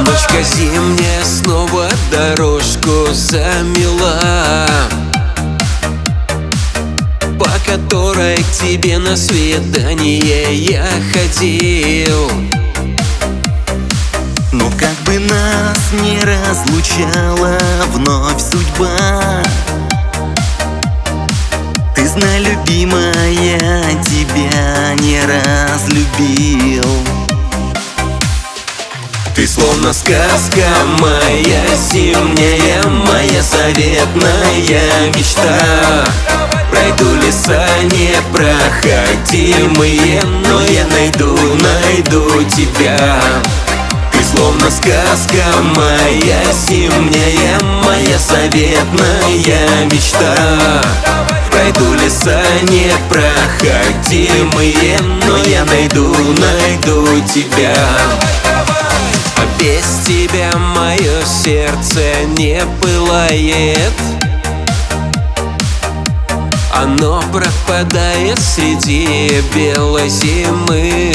Ночка зимняя снова дорожку замела, по которой к тебе на свидание я ходил. Но как бы нас не разлучала вновь судьба, ты знай, любимая, тебя не разлюбил. Ты словно сказка моя зимняя, моя заветная мечта. Пройду леса непроходимые, но я найду тебя. Ты словно сказка моя зимняя, моя заветная мечта. Пройду леса непроходимые, но я найду тебя. А без тебя мое сердце не пылает, оно пропадает среди белой зимы.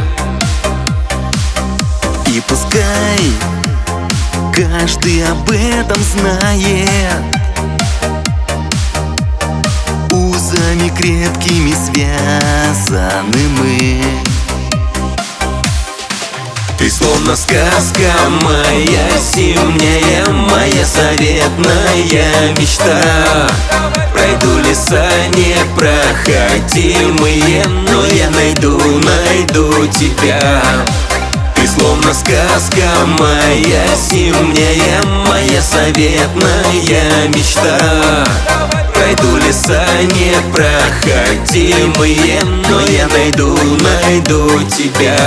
И пускай каждый об этом знает, узами крепкими связаны мы. Ты словно сказка моя зимняя, моя заветная мечта. Пройду леса непроходимые, но я найду тебя. Ты словно сказка моя зимняя, моя заветная мечта. Пройду леса непроходимые, но я найду тебя.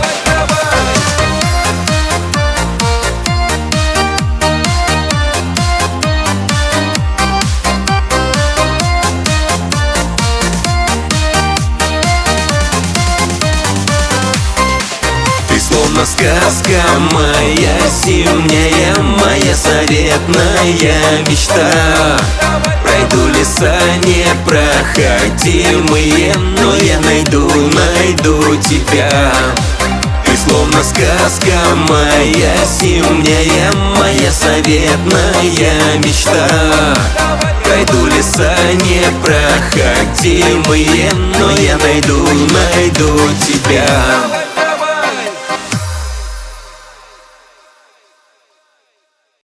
Словно сказка моя зимняя, моя заветная мечта. Пройду леса непроходимые, но я найду тебя. Ты словно сказка моя зимняя, моя заветная мечта. Пройду леса непроходимые, но я найду тебя.